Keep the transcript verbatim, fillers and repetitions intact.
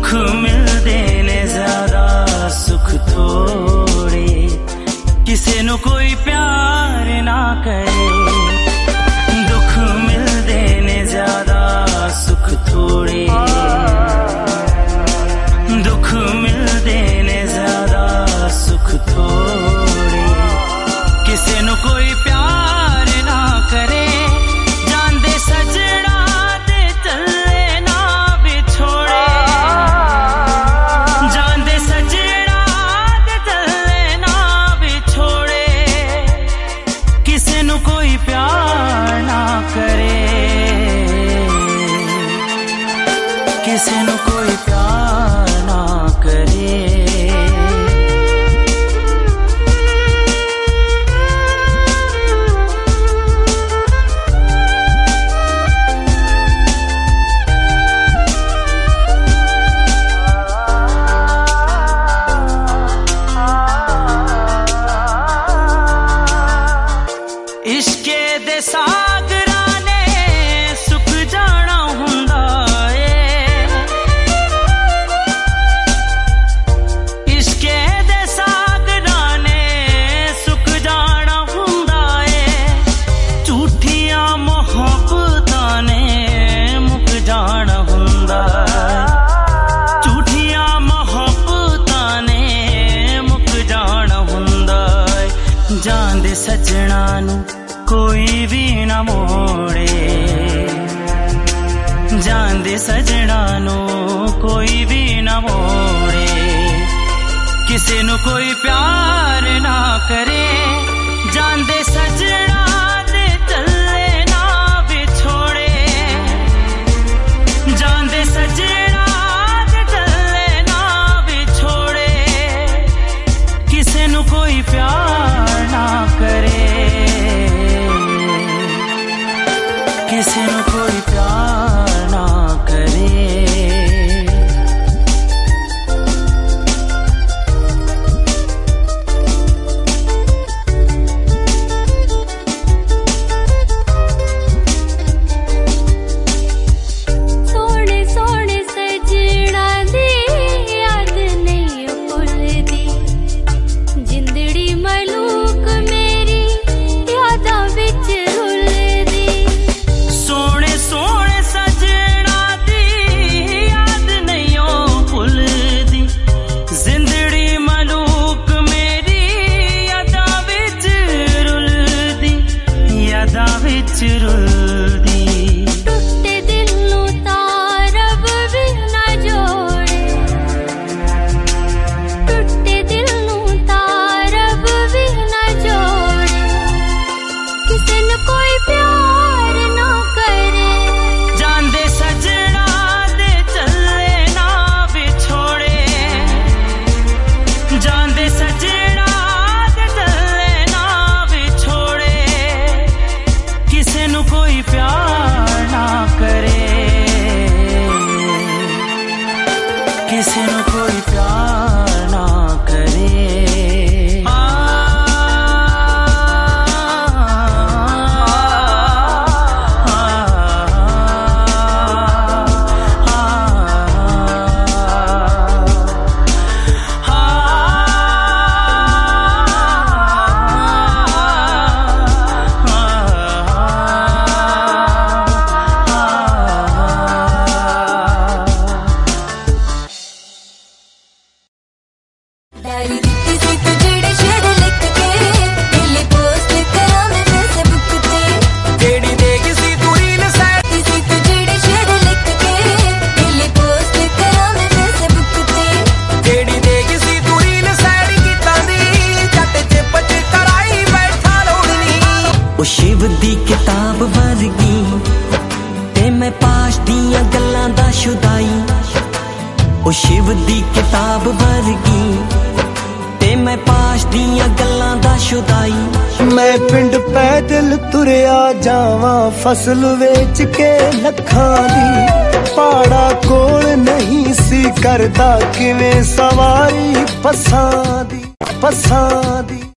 दुख मिलदे ने ज्यादा सुख थोड़े, किसे नु कोई प्यार ना करे। दुख मिलदे ने ज्यादा सुख थोड़े, दुख मिलदे ने ज्यादा सुख थोड़े, किसे नु कोई प्यार ना करे। जांदे सजना ते चले ना बिछोड़े, जांदे सजना ते चले ना बिछोड़े, किसे नु कोई प्यार ना करे, किसे नु कोई प्यार ना करे। इश्के दे सागरा ने सुख जाना हुंदा ए, इश्के दे सागरा ने सुख जाना हुंदा ए। झूठियां मोहब्बतां ने मुक जाना हुंदा, झूठियां मोहब्बतां ने मुक जाना हुंदा। जांदे सजना नू कोई भी ना मोड़े, जांदे सजना नू कोई भी ना मोड़े, किसे नु कोई प्यार ना करे। जांदे सजना दे चले ना बिछोड़े, जांदे सजना दे चले ना बिछोड़े, किसे नु कोई प्यार ना करे, किसे नु कोई प्यार ना करे। सोने सोने सजना दी याद नहीं भुलदी, जिंदड़ी मलूक मेरी यादां विच रुलदी। सोने सोने सजना दी याद नहीं भुलदी, जिंदड़ी मलूक मेरी यादां विच रुलदी, यादां विच रुलदी। टुटे दिल नू तां रब भी ना जोड़े, टुटे दिल नू तां रब भी ना जोड़े, किसे न कोई प्यार ना करे। जांदे सजना दे चले ना बिछोड़े, जांदे सजना दे चले ना बिछोड़े, किसे नु कोई प्यार ना करे, किसे नु कोई प्यार ना करे। आ, डायरी दित्ती सी तू जेड़े छेड़े लिख के, दिल्ली पोस्ट करा मैं फेसबुक ते। जेड़ी देगी सी तू रील सैड, दित्ती सी तू जेड़े छेड़े लिख के, दिल्ली पोस्ट करा मैं फेसबुक ते। जेड़ी देगी सी तू रील सैड कीतां दी, जट चिप च कराई बैठा लोड़नी। ओ शिव दी किताब वर्गी ते मैं पाश दियां गल्लां दा शुदाई। ओ शिव दी किताब वर्गी ते मैं पाश दियां गल्लां दा शुदाई। मैं पिंड पैदल तुरया जावां फसल वेच के लखां दी, पाड़ा कोल नहीं सी करदा किवें सवारी पसां दी, पसां दी।